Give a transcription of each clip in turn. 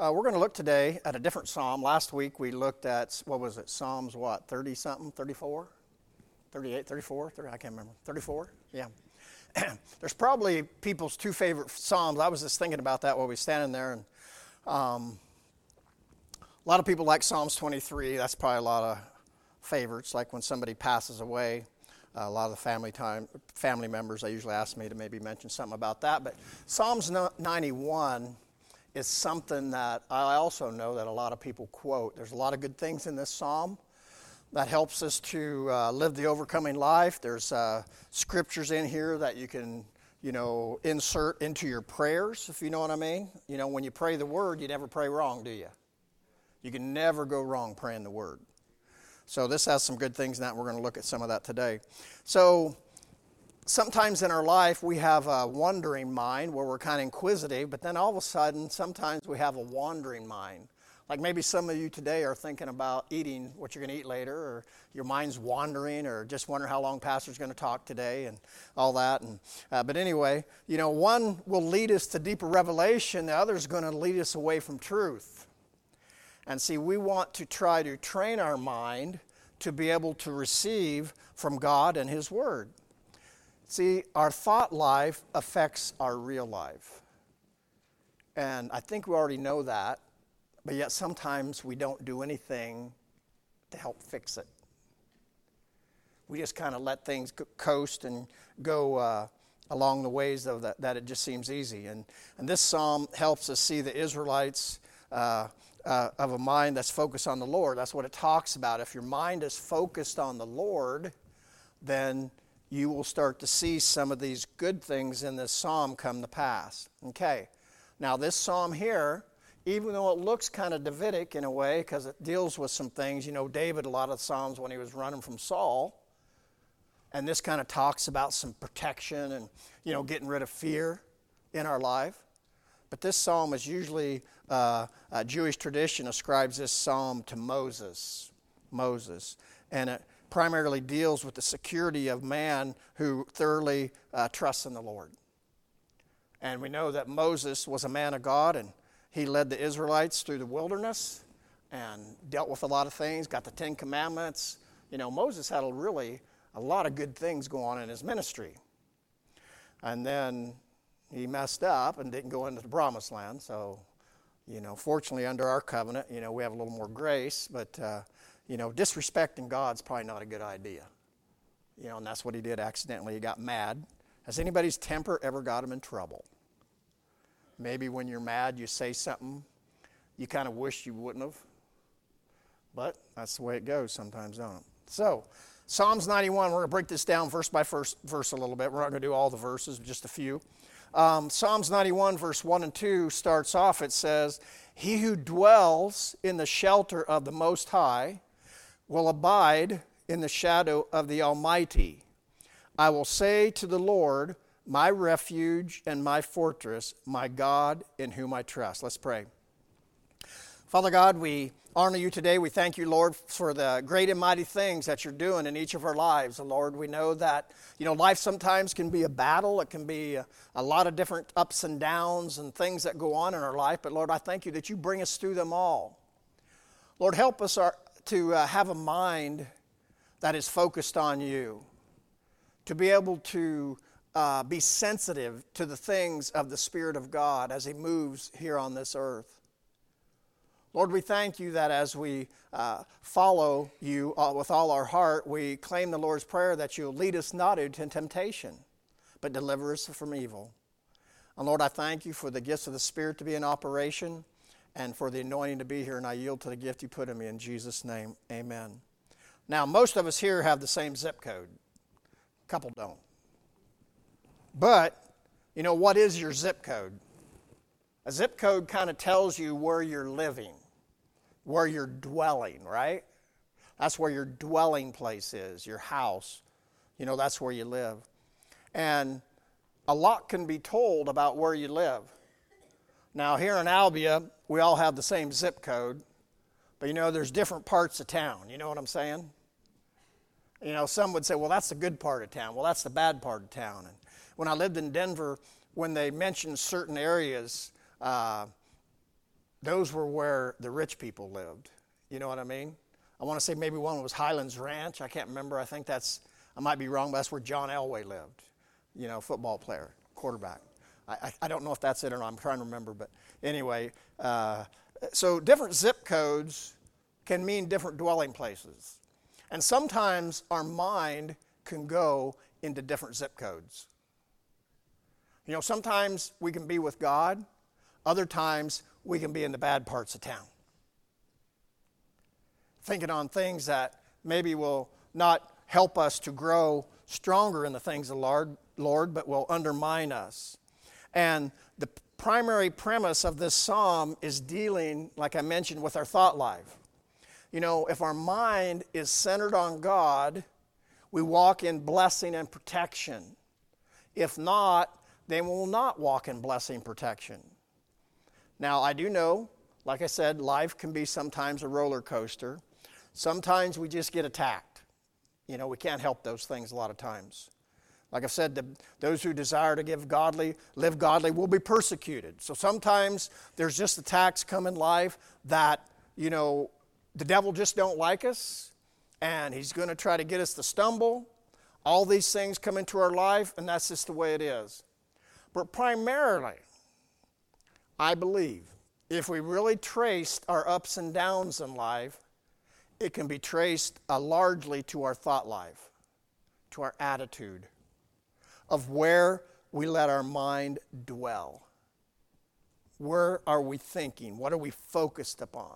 We're going to look today at a different psalm. Last week we looked at, Psalms 30-something, 34? 38, 34? 30, I can't remember. 34? Yeah. There's probably people's two favorite psalms. I was just thinking about that while we were standing there. And a lot of people like Psalms 23. That's probably a lot of favorites, like when somebody passes away. A lot of the family members, they usually ask me to maybe mention something about that. But Psalms 91 is something that I also know that a lot of people quote. There's a lot of good things in this psalm that helps us to live the overcoming life. There's scriptures in here that you can, insert into your prayers, if you know what I mean. When you pray the word, you never pray wrong, do you? You can never go wrong praying the word. So this has some good things in that. We're going to look at some of that today. So sometimes in our life, we have a wandering mind where we're kind of inquisitive, but then all of a sudden, sometimes we have a wandering mind. Like maybe some of you today are thinking about eating what you're going to eat later, or your mind's wandering, or just wondering how long Pastor's going to talk today and all that. But anyway, one will lead us to deeper revelation. The other is going to lead us away from truth. And see, we want to try to train our mind to be able to receive from God and His Word. See, our thought life affects our real life. And I think we already know that, but yet sometimes we don't do anything to help fix it. We just kind of let things coast and go along the ways of that it just seems easy. And this psalm helps us see the Israelites of a mind that's focused on the Lord. That's what it talks about. If your mind is focused on the Lord, then you will start to see some of these good things in this psalm come to pass. Okay, now this psalm here, even though it looks kind of Davidic in a way, because it deals with some things, David, a lot of the psalms when he was running from Saul, and this kind of talks about some protection and, getting rid of fear in our life. But this psalm is usually, Jewish tradition ascribes this psalm to Moses. And it primarily deals with the security of man who thoroughly trusts in the Lord. And we know that Moses was a man of God, and he led the Israelites through the wilderness and dealt with a lot of things, got the Ten Commandments. Moses had a lot of good things go on in his ministry. And then he messed up and didn't go into the promised land. So, fortunately under our covenant, we have a little more grace. But, disrespecting God's probably not a good idea. And that's what he did accidentally. He got mad. Has anybody's temper ever got him in trouble? Maybe when you're mad, you say something you kind of wish you wouldn't have. But that's the way it goes sometimes, don't it? So, Psalms 91, we're going to break this down verse by verse a little bit. We're not going to do all the verses, just a few. Psalms 91, verse 1 and 2 starts off, it says, "He who dwells in the shelter of the Most High will abide in the shadow of the Almighty. I will say to the Lord, my refuge and my fortress, my God in whom I trust." Let's pray. Father God, we honor you today. We thank you, Lord, for the great and mighty things that you're doing in each of our lives. And Lord, we know that, life sometimes can be a battle. It can be a lot of different ups and downs and things that go on in our life. But Lord, I thank you that you bring us through them all. Lord, help us to have a mind that is focused on you, to be able to be sensitive to the things of the Spirit of God as He moves here on this earth. Lord, we thank you that as we follow you with all our heart, we claim the Lord's Prayer that you'll lead us not into temptation, but deliver us from evil. And Lord, I thank you for the gifts of the Spirit to be in operation and for the anointing to be here, and I yield to the gift you put in me in Jesus' name, amen. Now, most of us here have the same zip code. A couple don't. But, what is your zip code? A zip code kind of tells you where you're living, where you're dwelling, right? That's where your dwelling place is, your house. That's where you live. And a lot can be told about where you live. Now, here in Albia, we all have the same zip code, but there's different parts of town. You know what I'm saying? Some would say, well, that's the good part of town. Well, that's the bad part of town. And when I lived in Denver, when they mentioned certain areas, those were where the rich people lived. You know what I mean? I want to say maybe one was Highlands Ranch. I can't remember. I think I might be wrong, but that's where John Elway lived. You know, football player, quarterback. I don't know if that's it or not. I'm trying to remember. But anyway, so different zip codes can mean different dwelling places. And sometimes our mind can go into different zip codes. You know, sometimes we can be with God. Other times we can be in the bad parts of town. Thinking on things that maybe will not help us to grow stronger in the things of the Lord, but will undermine us. And the primary premise of this psalm is dealing, like I mentioned, with our thought life. You know, if our mind is centered on God, we walk in blessing and protection. If not, then we will not walk in blessing and protection. Now, I do know, like I said, life can be sometimes a roller coaster. Sometimes we just get attacked. You know, we can't help those things a lot of times. Like I've said, those who desire to live godly will be persecuted. So sometimes there's just attacks come in life that, you know, the devil just don't like us, and he's going to try to get us to stumble. All these things come into our life, and that's just the way it is. But primarily, I believe, if we really traced our ups and downs in life, it can be traced largely to our thought life, to our attitude, of where we let our mind dwell. Where are we thinking? What are we focused upon?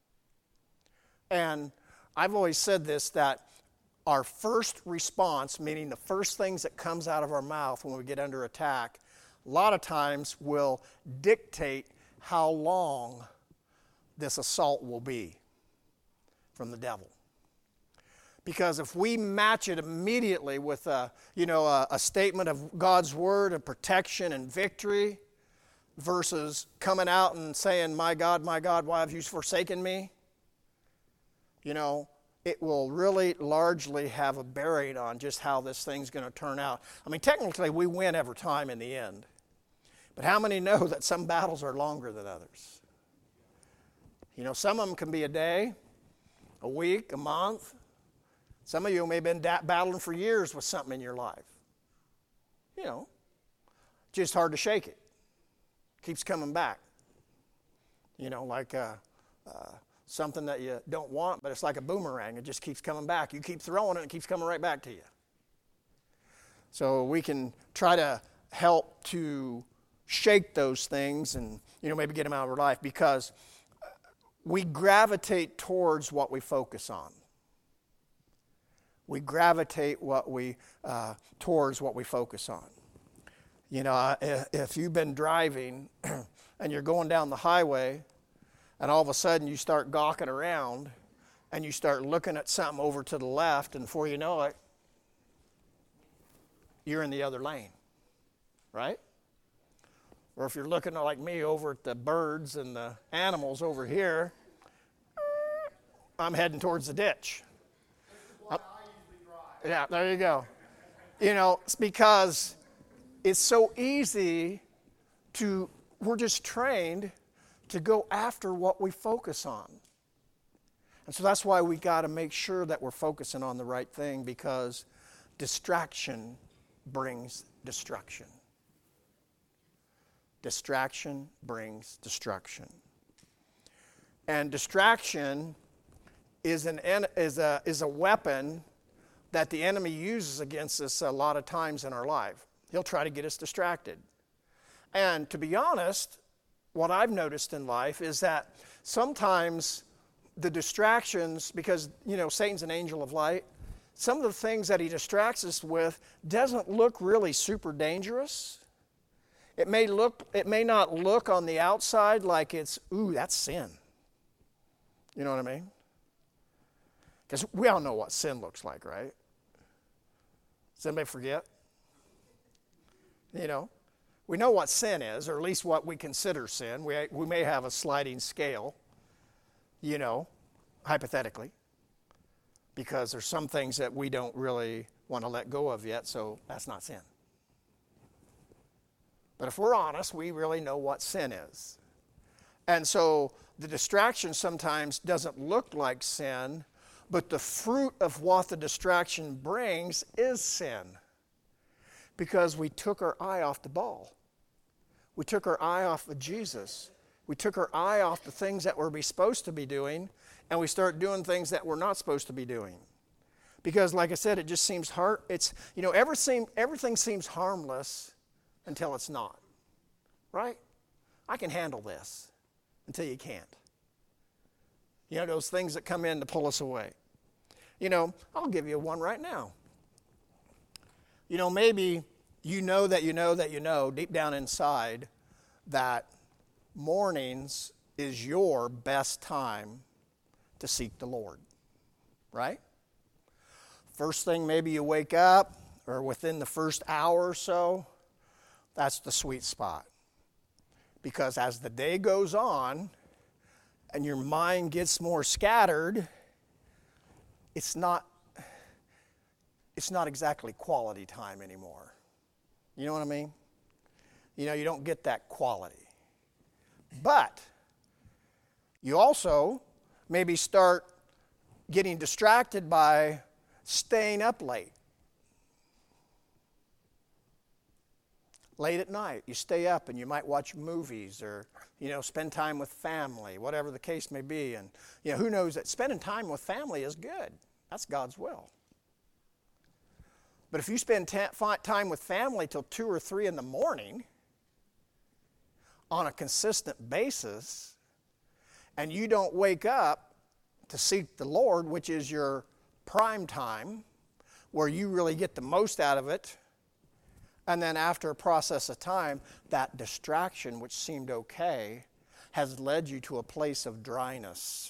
And I've always said this, that our first response, meaning the first things that comes out of our mouth when we get under attack, a lot of times will dictate how long this assault will be from the devil. Because if we match it immediately with a statement of God's word and protection and victory versus coming out and saying, my God, why have you forsaken me? You know, it will really largely have a bearing on just how this thing's going to turn out. I mean, technically, we win every time in the end. But how many know that some battles are longer than others? You know, some of them can be a day, a week, a month. Some of you may have been battling for years with something in your life. You know, just hard to shake it. Keeps coming back. You know, like something that you don't want, but it's like a boomerang. It just keeps coming back. You keep throwing it, it keeps coming right back to you. So we can try to help to shake those things and, you know, maybe get them out of our life, because we gravitate towards what we focus on. We gravitate towards what we focus on. You know, if you've been driving and you're going down the highway and all of a sudden you start gawking around and you start looking at something over to the left, and before you know it, you're in the other lane, right? Or if you're looking like me over at the birds and the animals over here, I'm heading towards the ditch. Yeah, there you go. You know, it's because it's so easy we're just trained to go after what we focus on. And so that's why we got to make sure that we're focusing on the right thing, because distraction brings destruction. Distraction brings destruction. And distraction is a weapon that the enemy uses against us a lot of times in our life. He'll try to get us distracted. And to be honest, what I've noticed in life is that sometimes the distractions, because, you know, Satan's an angel of light, some of the things that he distracts us with doesn't look really super dangerous. It may not look on the outside like it's, ooh, that's sin. You know what I mean? Because we all know what sin looks like, right? Does anybody forget? You know, we know what sin is, or at least what we consider sin. We may have a sliding scale, you know, hypothetically, because there's some things that we don't really want to let go of yet, so that's not sin. But if we're honest, we really know what sin is. And so the distraction sometimes doesn't look like sin, but the fruit of what the distraction brings is sin. Because we took our eye off the ball. We took our eye off of Jesus. We took our eye off the things that we're supposed to be doing, and we start doing things that we're not supposed to be doing. Because, like I said, it just seems hard. It's, everything seems harmless until it's not. Right? I can handle this until you can't. Those things that come in to pull us away. I'll give you one right now. Maybe that deep down inside that mornings is your best time to seek the Lord. Right? First thing, maybe you wake up, or within the first hour or so, that's the sweet spot. Because as the day goes on and your mind gets more scattered, it's not exactly quality time anymore. You know what I mean? You don't get that quality. But you also maybe start getting distracted by staying up late. Late at night, you stay up and you might watch movies or, spend time with family, whatever the case may be. And, who knows that spending time with family is good. That's God's will. But if you spend time with family till 2 or 3 in the morning on a consistent basis, and you don't wake up to seek the Lord, which is your prime time, where you really get the most out of it, and then after a process of time, that distraction, which seemed okay, has led you to a place of dryness.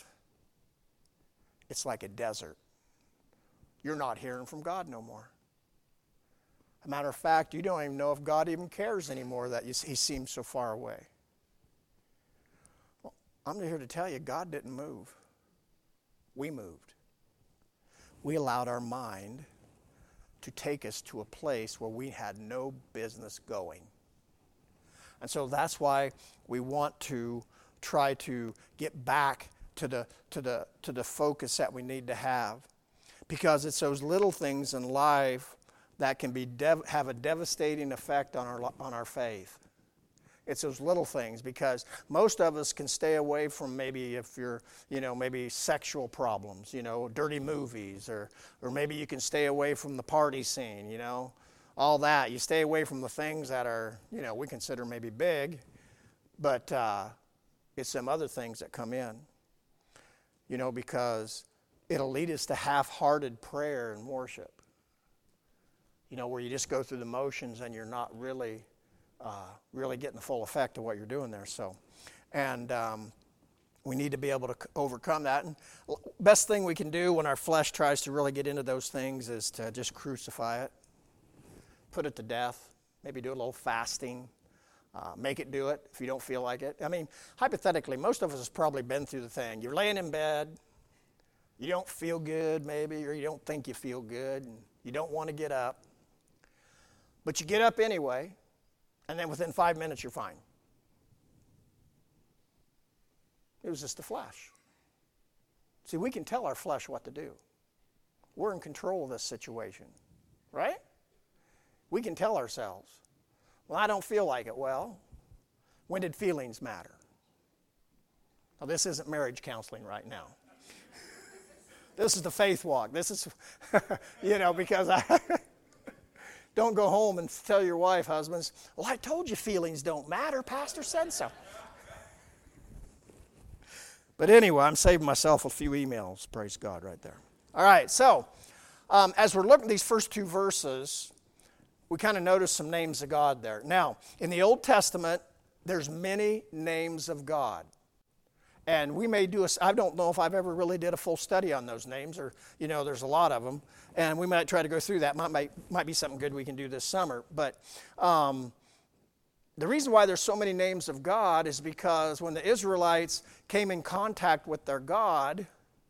It's like a desert. You're not hearing from God no more. As a matter of fact, you don't even know if God even cares anymore that He seems so far away. Well, I'm here to tell you, God didn't move. We moved. We allowed our mind to take us to a place where we had no business going. And so that's why we want to try to get back to the focus that we need to have. Because it's those little things in life that can have a devastating effect on our faith. It's those little things, because most of us can stay away from, maybe if you're, maybe sexual problems, dirty movies, or maybe you can stay away from the party scene, all that. You stay away from the things that are, we consider maybe big, but it's some other things that come in, because it'll lead us to half-hearted prayer and worship, where you just go through the motions and you're not really getting the full effect of what you're doing there. So, and we need to be able to overcome that. And best thing we can do when our flesh tries to really get into those things is to just crucify it, put it to death, maybe do a little fasting, make it do it if you don't feel like it. I mean, hypothetically, most of us has probably been through the thing. You're laying in bed, you don't feel good maybe, or you don't think you feel good, and you don't want to get up. But you get up anyway, and then within 5 minutes you're fine. It was just the flesh. See, we can tell our flesh what to do. We're in control of this situation, right? We can tell ourselves, well, I don't feel like it. Well, when did feelings matter? Now, this isn't marriage counseling right now. This is the faith walk. This is, because don't go home and tell your wife, husbands, well, I told you feelings don't matter. Pastor said so. But anyway, I'm saving myself a few emails. Praise God right there. All right, so as we're looking at these first 2 verses, we kind of notice some names of God there. Now, in the Old Testament, there's many names of God. And we may do I don't know if I've ever really did a full study on those names, or, there's a lot of them. And we might try to go through that. Might be something good we can do this summer. But the reason why there's so many names of God is because when the Israelites came in contact with their God,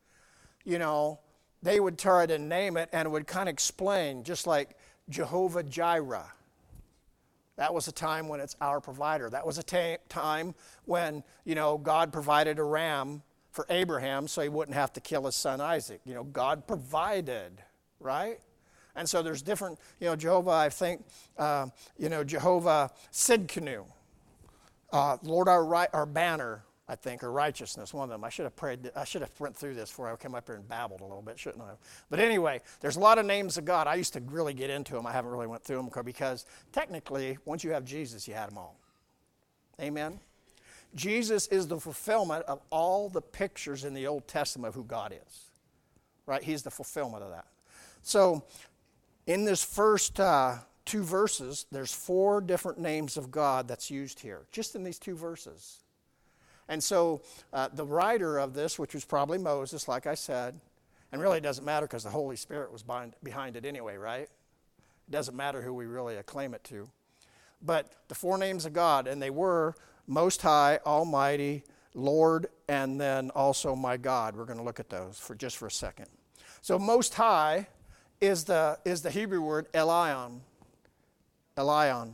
they would try to name it, and it would kind of explain, just like Jehovah Jireh. That was a time when it's our provider. That was a time when, God provided a ram for Abraham so he wouldn't have to kill his son Isaac. God provided, right? And so there's different, Jehovah, I think, Jehovah Sidkenu, Lord our banner, I think, or righteousness, one of them. I should have went through this before I came up here and babbled a little bit, shouldn't I? But anyway, there's a lot of names of God. I used to really get into them. I haven't really went through them because technically, once you have Jesus, you had them all. Amen? Jesus is the fulfillment of all the pictures in the Old Testament of who God is. Right? He's the fulfillment of that. So, in this first 2 verses, there's 4 different names of God that's used here, just in these 2 verses. And so the writer of this, which was probably Moses, like I said, and really it doesn't matter because the Holy Spirit was behind it anyway, right? It doesn't matter who we really acclaim it to. But the 4 names of God, and they were Most High, Almighty, Lord, and then also My God. We're going to look at those for a second. So Most High is the Hebrew word Elion. Elion.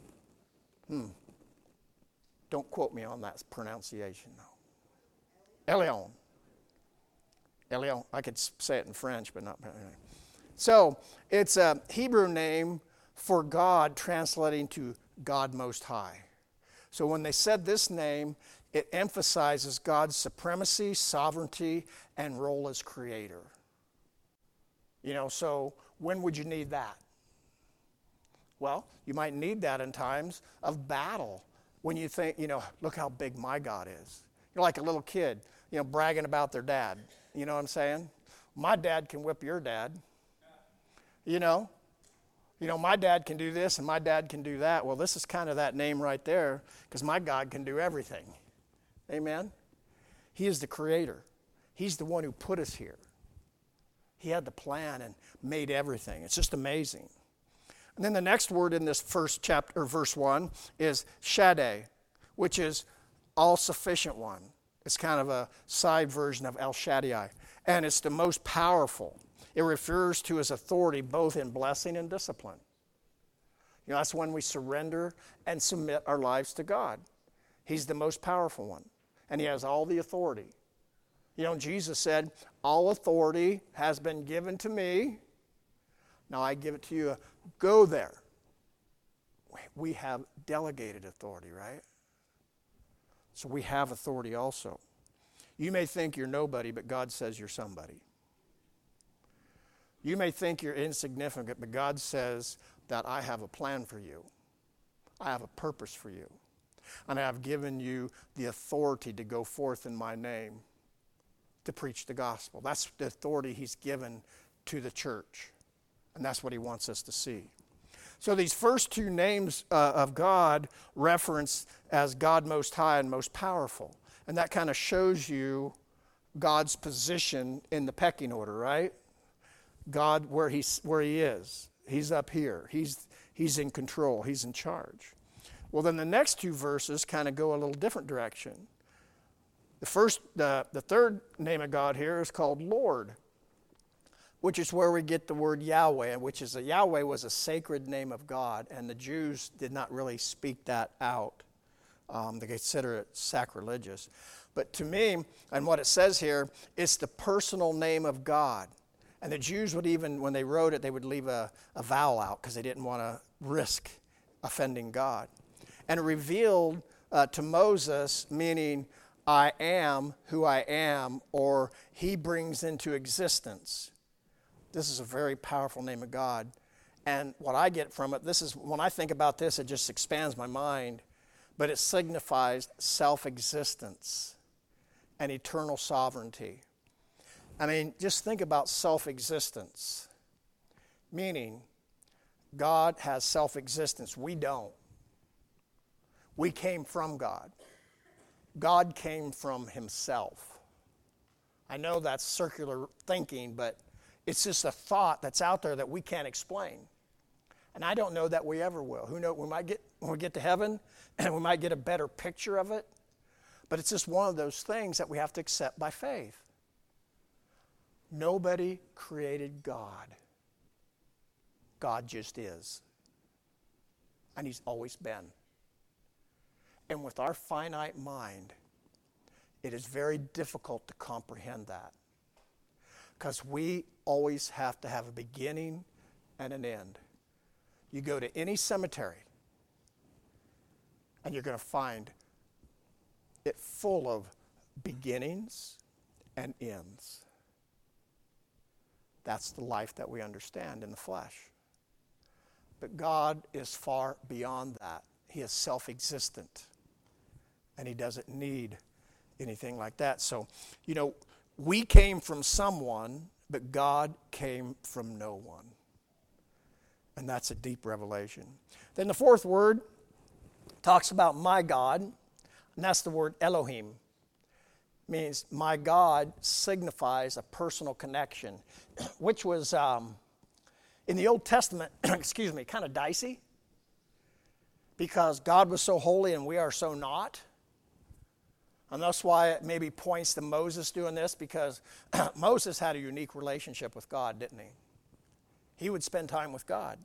Don't quote me on that pronunciation, though. Elion. Elion. I could say it in French, but not. So it's a Hebrew name for God, translating to God Most High. So when they said this name, it emphasizes God's supremacy, sovereignty, and role as creator. So when would you need that? Well, you might need that in times of battle. When you think, look how big my God is. You're like a little kid, bragging about their dad. You know what I'm saying? My dad can whip your dad. My dad can do this and my dad can do that. Well, this is kind of that name right there because my God can do everything. Amen? He is the creator. He's the one who put us here. He had the plan and made everything. It's just amazing. And then the next word in this first chapter, or verse 1, is Shaddai, which is all-sufficient one. It's kind of a side version of El Shaddai. And it's the most powerful. It refers to his authority both in blessing and discipline. That's when we surrender and submit our lives to God. He's the most powerful one. And he has all the authority. Jesus said, all authority has been given to me. Now I give it to you. Go there. We have delegated authority, right? So we have authority also. You may think you're nobody, but God says you're somebody. You may think you're insignificant, but God says that I have a plan for you. I have a purpose for you. And I have given you the authority to go forth in my name to preach the gospel. That's the authority he's given to the church. And that's what he wants us to see. So these first 2 names of God reference as God Most High and Most Powerful. And that kind of shows you God's position in the pecking order, right? God, where he is. He's up here. He's in control. He's in charge. Well, then the next 2 verses kind of go a little different direction. The third name of God here is called Lord, which is where we get the word Yahweh, Yahweh was a sacred name of God, and the Jews did not really speak that out. They consider it sacrilegious. But to me, and what it says here, it's the personal name of God. And the Jews would even, when they wrote it, they would leave a vowel out because they didn't want to risk offending God. And it revealed to Moses, meaning I am who I am, or he brings into existence. This is a very powerful name of God. And what I get from it, when I think about this, it just expands my mind. But it signifies self-existence and eternal sovereignty. I mean, just think about self-existence. Meaning, God has self-existence. We don't. We came from God. God came from himself. I know that's circular thinking, but it's just a thought that's out there that we can't explain. And I don't know that we ever will. Who knows? When we get to heaven, and we might get a better picture of it. But it's just one of those things that we have to accept by faith. Nobody created God. God just is. and he's always been. And with our finite mind, it is very difficult to comprehend that, because we always have to have a beginning and an end. You go to any cemetery, and you're going to find it full of beginnings and ends. That's the life that we understand in the flesh. But God is far beyond that. He is self-existent, and he doesn't need anything like that. So, we came from someone, but God came from no one. And that's a deep revelation. Then the fourth word talks about my God, and that's the word Elohim. Means my God signifies a personal connection, which was in the Old Testament, kind of dicey, because God was so holy and we are so not. And that's why it maybe points to Moses doing this, because Moses had a unique relationship with God, didn't he? He would spend time with God.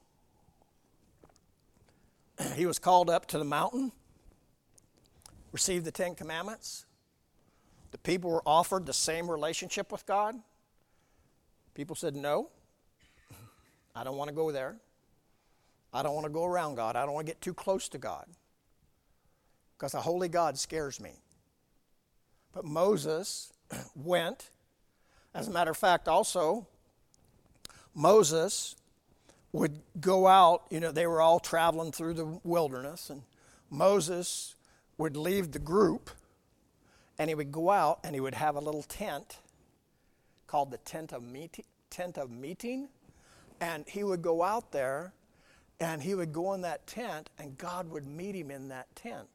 He was called up to the mountain, received the Ten Commandments. The people were offered the same relationship with God. People said, no, I don't want to go there. I don't want to go around God. I don't want to get too close to God, because a holy God scares me. But Moses went. As a matter of fact, also, Moses would go out. They were all traveling through the wilderness, and Moses would leave the group, and he would go out, and he would have a little tent called the tent of meeting, and he would go out there, and he would go in that tent, and God would meet him in that tent.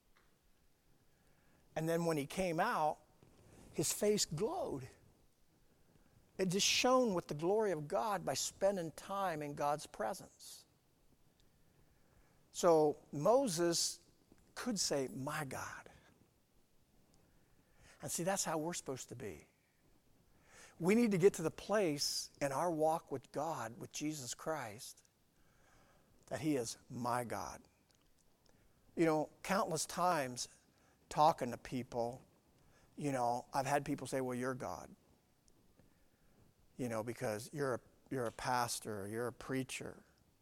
And then when he came out, his face glowed. It just shone with the glory of God by spending time in God's presence. So Moses could say, my God. And see, that's how we're supposed to be. We need to get to the place in our walk with God, with Jesus Christ, that he is my God. Countless times talking to people, I've had people say, well, you're God. Because you're a pastor, you're a preacher.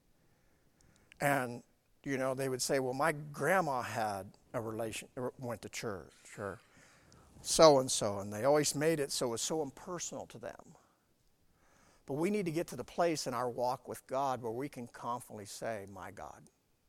And, they would say, well, my grandma had a relation, went to church, or so-and-so, and they always made it so it was so impersonal to them. But we need to get to the place in our walk with God where we can confidently say, my God.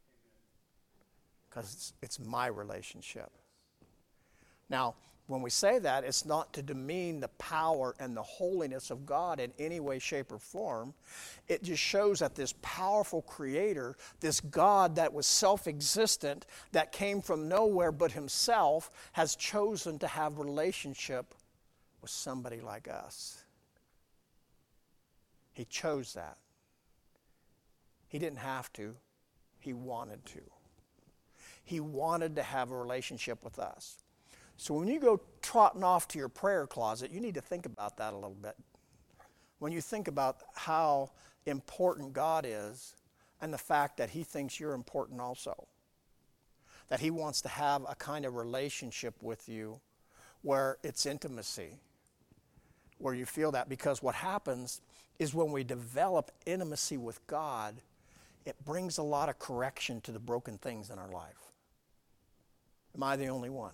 Because it's my relationship. Now, when we say that, it's not to demean the power and the holiness of God in any way, shape, or form. It just shows that this powerful creator, this God that was self-existent, that came from nowhere but himself, has chosen to have relationship with somebody like us. He chose that. He didn't have to. He wanted to. He wanted to have a relationship with us. So when you go trotting off to your prayer closet, you need to think about that a little bit. When you think about how important God is and the fact that he thinks you're important also. That he wants to have a kind of relationship with you where it's intimacy, where you feel that. Because what happens is when we develop intimacy with God, it brings a lot of correction to the broken things in our life. Am I the only one?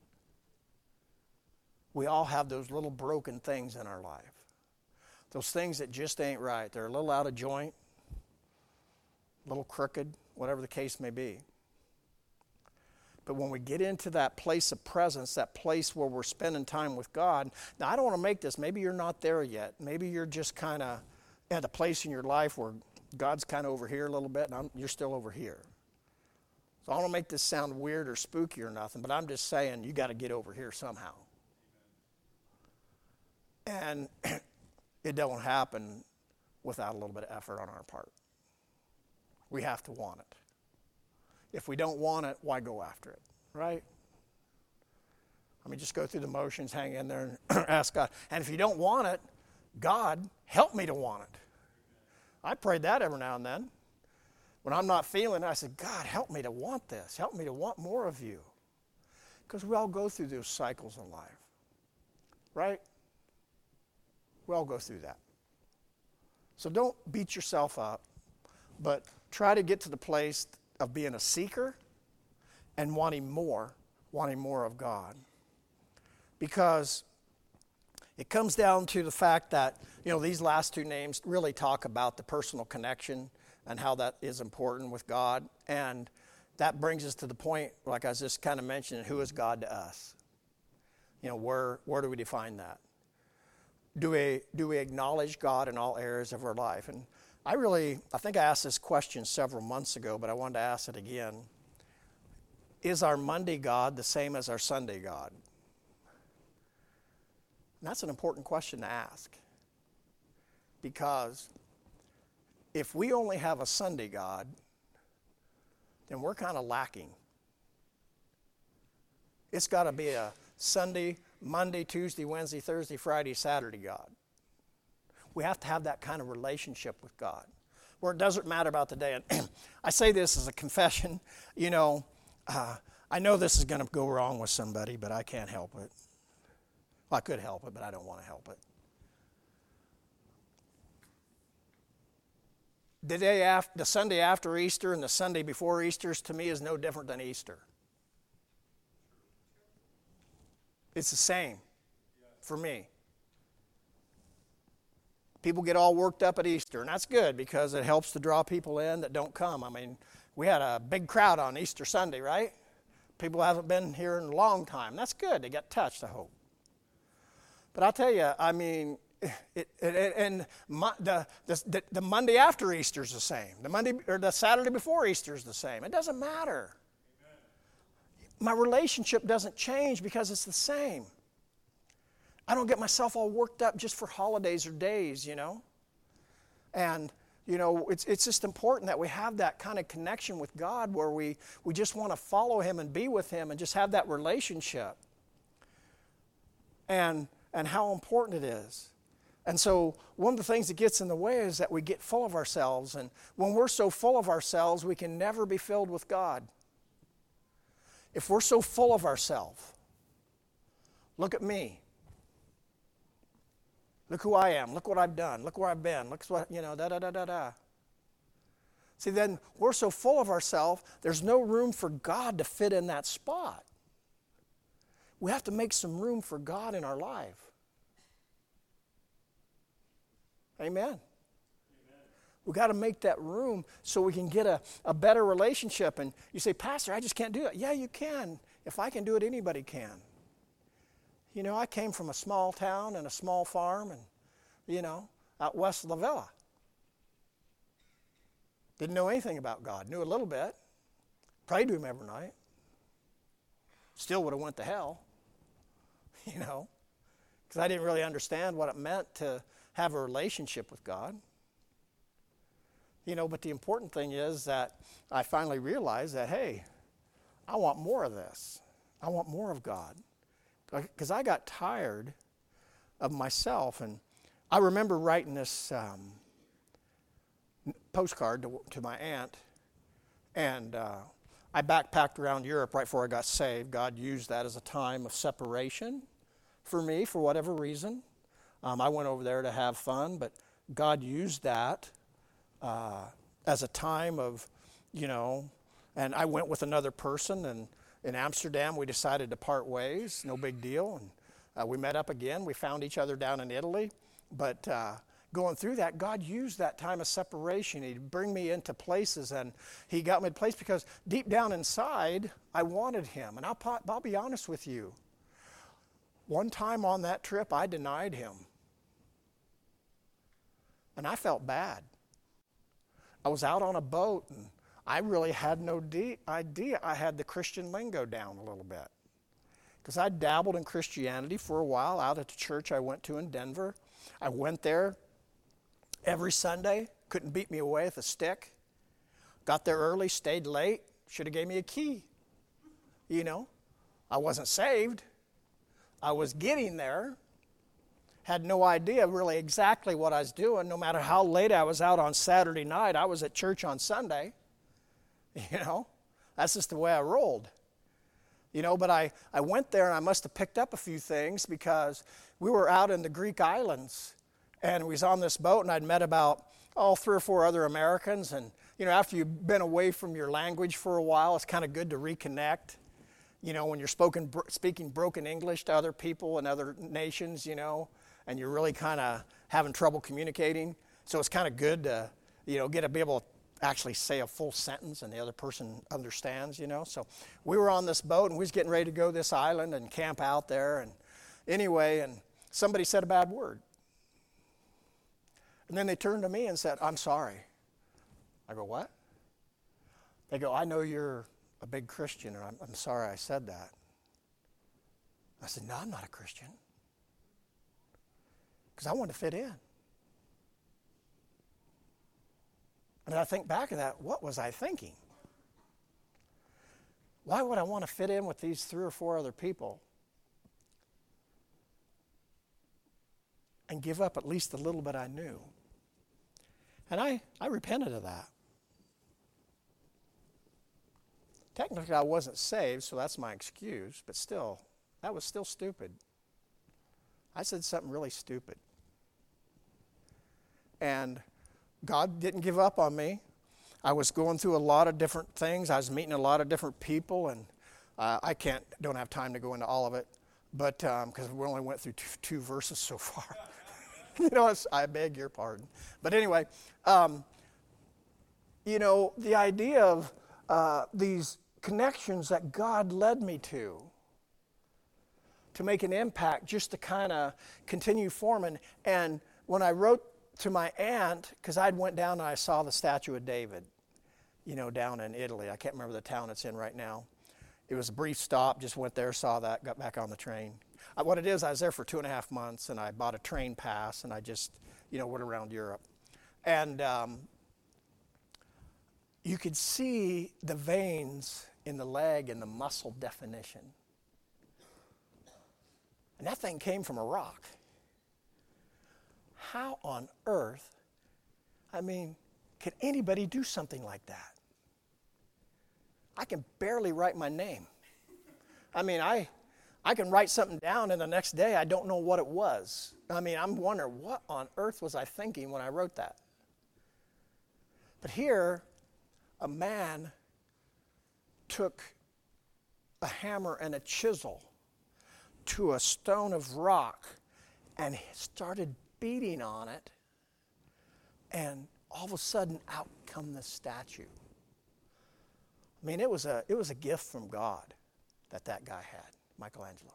We all have those little broken things in our life. Those things that just ain't right. They're a little out of joint, a little crooked, whatever the case may be. But when we get into that place of presence, that place where we're spending time with God, now I don't want to make this, maybe you're not there yet. Maybe you're just kind of at a place in your life where God's kind of over here a little bit and you're still over here. So I don't want to make this sound weird or spooky or nothing, but I'm just saying you got to get over here somehow. And it don't happen without a little bit of effort on our part. We have to want it. If we don't want it, why go after it, right? I mean, just go through the motions, hang in there, and ask God. And if you don't want it, God, help me to want it. I prayed that every now and then. When I'm not feeling it, I said, God, help me to want this. Help me to want more of you. Because we all go through those cycles in life. Right? We all go through that. So don't beat yourself up, but try to get to the place of being a seeker and wanting more of God. Because it comes down to the fact that, these last two names really talk about the personal connection and how that is important with God. And that brings us to the point, like I was just kind of mentioning, who is God to us? Where do we define that? Do we acknowledge God in all areas of our life? And I think I asked this question several months ago, but I wanted to ask it again. Is our Monday God the same as our Sunday God? And that's an important question to ask. Because if we only have a Sunday God, then we're kind of lacking. It's got to be a Sunday, Monday, Tuesday, Wednesday, Thursday, Friday, Saturday God. We have to have that kind of relationship with God, where it doesn't matter about the day. And I say this as a confession. I know this is going to go wrong with somebody, but I can't help it. Well, I could help it, but I don't want to help it. The Sunday after Easter and the Sunday before Easter, to me, is no different than Easter. It's the same for me. People get all worked up at Easter, and that's good because it helps to draw people in that don't come. I mean, we had a big crowd on Easter Sunday, right? People haven't been here in a long time. That's good. They got touched, I hope. But I'll tell you, I mean, the Monday after Easter is the same. The Saturday before Easter is the same. It doesn't matter. Amen. My relationship doesn't change because it's the same. I don't get myself all worked up just for holidays or days, And, it's just important that we have that kind of connection with God where we just want to follow Him and be with Him and just have that relationship. And how important it is. And so one of the things that gets in the way is that we get full of ourselves. And when we're so full of ourselves, we can never be filled with God. If we're so full of ourselves, look at me. Look who I am. Look what I've done. Look where I've been. Look what, da-da-da-da-da. See, then we're so full of ourselves, there's no room for God to fit in that spot. We have to make some room for God in our life. Amen. We've got to make that room so we can get a better relationship. And you say, Pastor, I just can't do it. Yeah, you can. If I can do it, anybody can. I came from a small town and a small farm and, out west of La Villa. Didn't know anything about God. Knew a little bit. Prayed to Him every night. Still would have went to hell, because I didn't really understand what it meant to have a relationship with God. But the important thing is that I finally realized that, hey, I want more of this. I want more of God. Because I got tired of myself. And I remember writing this postcard to my aunt. And I backpacked around Europe right before I got saved. God used that as a time of separation for me for whatever reason. I went over there to have fun, but God used that as a time of, and I went with another person, and in Amsterdam we decided to part ways, no big deal, and we met up again. We found each other down in Italy, but going through that, God used that time of separation. He'd bring me into places, and He got me to place because deep down inside, I wanted Him, and I'll be honest with you. One time on that trip, I denied Him. And I felt bad. I was out on a boat, and I really had no idea I had the Christian lingo down a little bit. Because I dabbled in Christianity for a while out at the church I went to in Denver. I went there every Sunday. Couldn't beat me away with a stick. Got there early, stayed late. Should have gave me a key. I wasn't saved. I was getting there. Had no idea really exactly what I was doing. No matter how late I was out on Saturday night, I was at church on Sunday. You know, that's just the way I rolled. You know, but I went there and I must have picked up a few things because we were out in the Greek islands and we was on this boat and I'd met about, 3 or 4 other Americans. And, you know, after you've been away from your language for a while, it's kind of good to reconnect. You know, when you're speaking broken English to other people in other nations, you know, and you're really kind of having trouble communicating. So it's kind of good to, you know, be able to actually say a full sentence and the other person understands, you know. So we were on this boat and we was getting ready to go to this island and camp out there. And anyway, and somebody said a bad word. And then they turned to me and said, "I'm sorry." I go, "What?" They go, "I know you're a big Christian, and I'm sorry I said that." I said, "No, I'm not a Christian." Because I want to fit in. And I think back to that, what was I thinking? Why would I want to fit in with these 3 or 4 other people and give up at least the little bit I knew? And I repented of that. Technically, I wasn't saved, so that's my excuse, but still, that was still stupid. I said something really stupid. And God didn't give up on me. I was going through a lot of different things. I was meeting a lot of different people, and I don't have time to go into all of it, but because we only went through two verses so far. You know, I beg your pardon. But anyway, you know, the idea of these connections that God led me to make an impact, just to kind of continue forming. And when I wrote to my aunt, because I went down and I saw the statue of David, you know, down in Italy. I can't remember the town it's in right now. It was a brief stop, just went there, saw that, got back on the train. What it is, I was there for 2.5 months, and I bought a train pass, and I just, you know, went around Europe. And you could see the veins in the leg and the muscle definition. And that thing came from a rock. How on earth, I mean, can anybody do something like that? I can barely write my name. I mean, I can write something down and the next day I don't know what it was. I mean, I'm wondering, what on earth was I thinking when I wrote that? But here, a man took a hammer and a chisel to a stone of rock and started beating on it, and all of a sudden out come the statue. I mean, it was a gift from God that guy had, Michelangelo.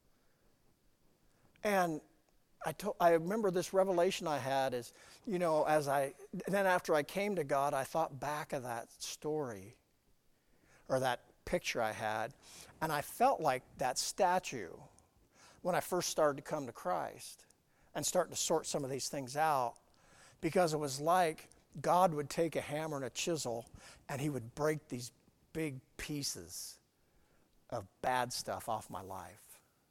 And I remember this revelation I had is, you know, then after I came to God, I thought back of that story or that picture I had, and I felt like that statue when I first started to come to Christ and start to sort some of these things out, because it was like God would take a hammer and a chisel and he would break these big pieces of bad stuff off my life.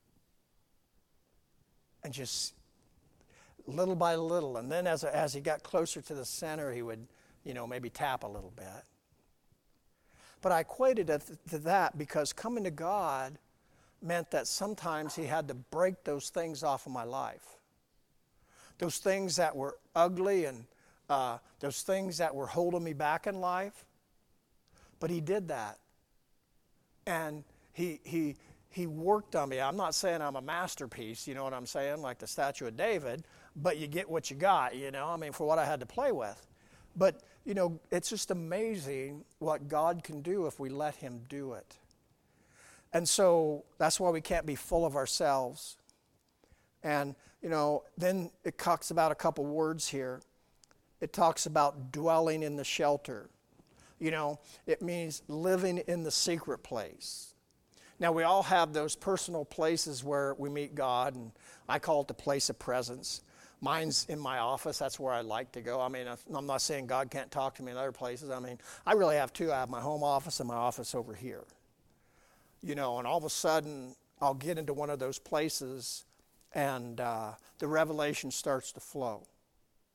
And just little by little, and then as he got closer to the center, he would, you know, maybe tap a little bit. But I equated it to that because coming to God meant that sometimes he had to break those things off of my life. Those things that were ugly and those things that were holding me back in life. But he did that. And he worked on me. I'm not saying I'm a masterpiece, you know what I'm saying, like the statue of David, but you get what you got, you know, I mean, for what I had to play with. But, you know, it's just amazing what God can do if we let him do it. And so that's why we can't be full of ourselves. And, you know, then it talks about a couple words here. It talks about dwelling in the shelter. You know, it means living in the secret place. Now, we all have those personal places where we meet God, and I call it the place of presence. Mine's in my office. That's where I like to go. I mean, I'm not saying God can't talk to me in other places. I mean, I really have two. I have my home office and my office over here. You know, and all of a sudden, I'll get into one of those places, and the revelation starts to flow.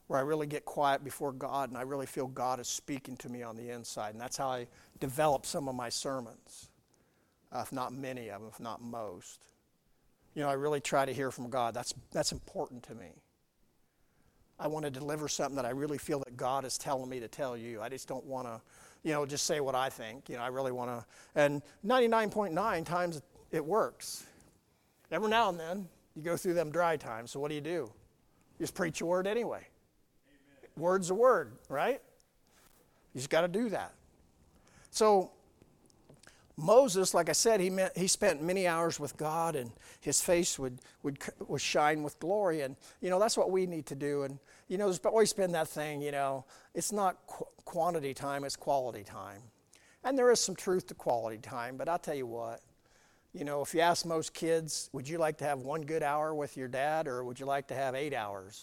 where I really get quiet before God and I really feel God is speaking to me on the inside. And that's how I develop some of my sermons, if not many of them, if not most. You know, I really try to hear from God. That's important to me. I want to deliver something that I really feel that God is telling me to tell you. I just don't want to, just say what I think. I really want to. And 99.9 times it works. Every now and then, you go through them dry times. So what do? You just preach your word anyway. Amen. Word's a word, right? You just got to do that. So Moses, like I said, he spent many hours with God, and his face would shine with glory. And, that's what we need to do. And, there's always been that thing, it's not quantity time, it's quality time. And there is some truth to quality time, but I'll tell you what, if you ask most kids, would you like to have 1 good hour with your dad, or would you like to have 8 hours?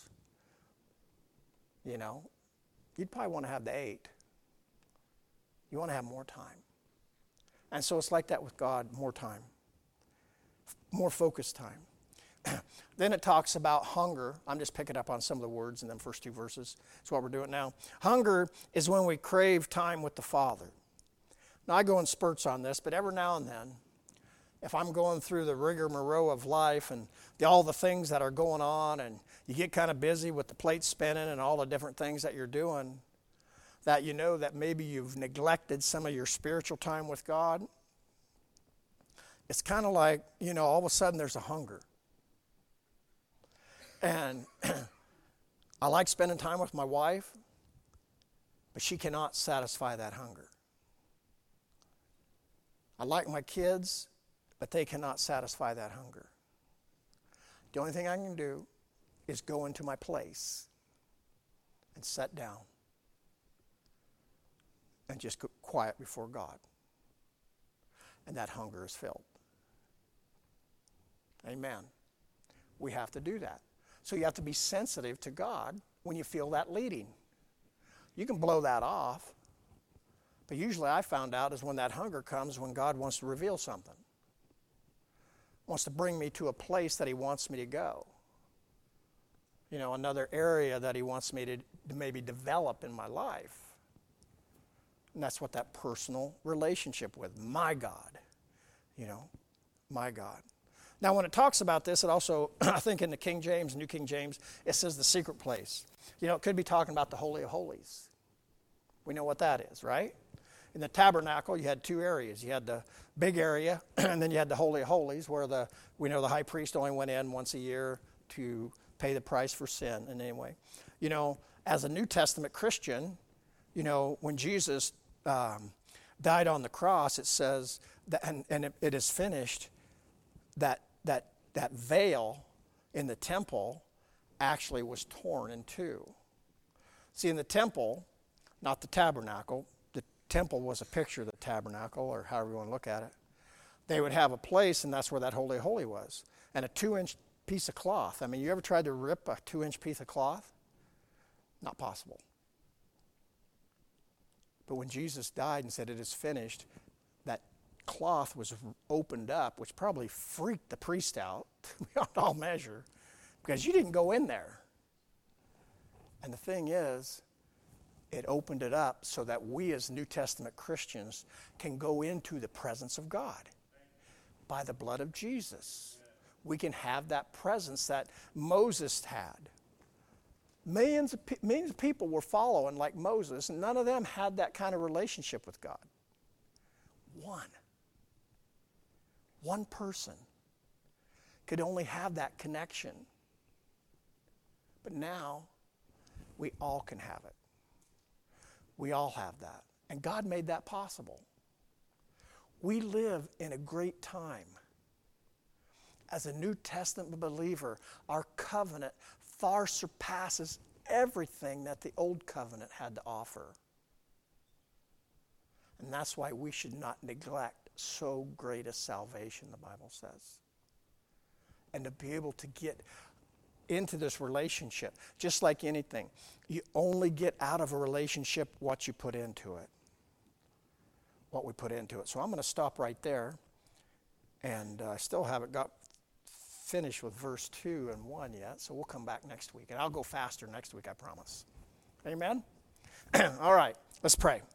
You'd probably want to have the 8. You want to have more time. And so it's like that with God, more time, more focused time. Then it talks about hunger. I'm just picking up on some of the words in them first 2 verses. That's what we're doing now. Hunger is when we crave time with the Father. Now, I go in spurts on this, but every now and then, if I'm going through the rigmarole of life and all the things that are going on, and you get kind of busy with the plate spinning and all the different things that you're doing, that that maybe you've neglected some of your spiritual time with God, it's kind of like, all of a sudden there's a hunger. And I like spending time with my wife, but she cannot satisfy that hunger. I like my kids, but they cannot satisfy that hunger. The only thing I can do is go into my place and sit down and just go quiet before God. And that hunger is filled. Amen. We have to do that. So you have to be sensitive to God when you feel that leading. You can blow that off, but usually I found out is when that hunger comes when God wants to reveal something. Wants to bring me to a place that he wants me to go. Another area that he wants me to maybe develop in my life. And that's what that personal relationship with my God, my God. Now, when it talks about this, it also, I think in the King James, New King James, it says the secret place. It could be talking about the Holy of Holies. We know what that is, right? In the tabernacle, you had 2 areas. You had the big area, and then you had the Holy of Holies, where we know the high priest only went in once a year to pay the price for sin. And anyway, as a New Testament Christian, when Jesus died on the cross, it says that, and it is finished. That veil in the temple actually was torn in 2. See, in the temple, not the tabernacle, the temple was a picture of the tabernacle, or however you want to look at it. They would have a place, and that's where that Holy of Holies was. And a 2-inch piece of cloth. I mean, you ever tried to rip a 2-inch piece of cloth? Not possible. But when Jesus died and said it is finished, that cloth was opened up, which probably freaked the priest out beyond all measure, because you didn't go in there. And the thing is, it opened it up so that we as New Testament Christians can go into the presence of God by the blood of Jesus. We can have that presence that Moses had. Millions of people were following like Moses, and none of them had that kind of relationship with God. One person could only have that connection. But now, we all can have it. We all have that. And God made that possible. We live in a great time. As a New Testament believer, our covenant far surpasses everything that the old covenant had to offer. And that's why we should not neglect so great a salvation, the Bible says. And to be able to get into this relationship, just like anything, you only get out of a relationship what you put into it. What we put into it. So I'm going to stop right there. And I still haven't got finished with verse 2 and 1 yet, so we'll come back next week. And I'll go faster next week, I promise. Amen? All right, let's pray.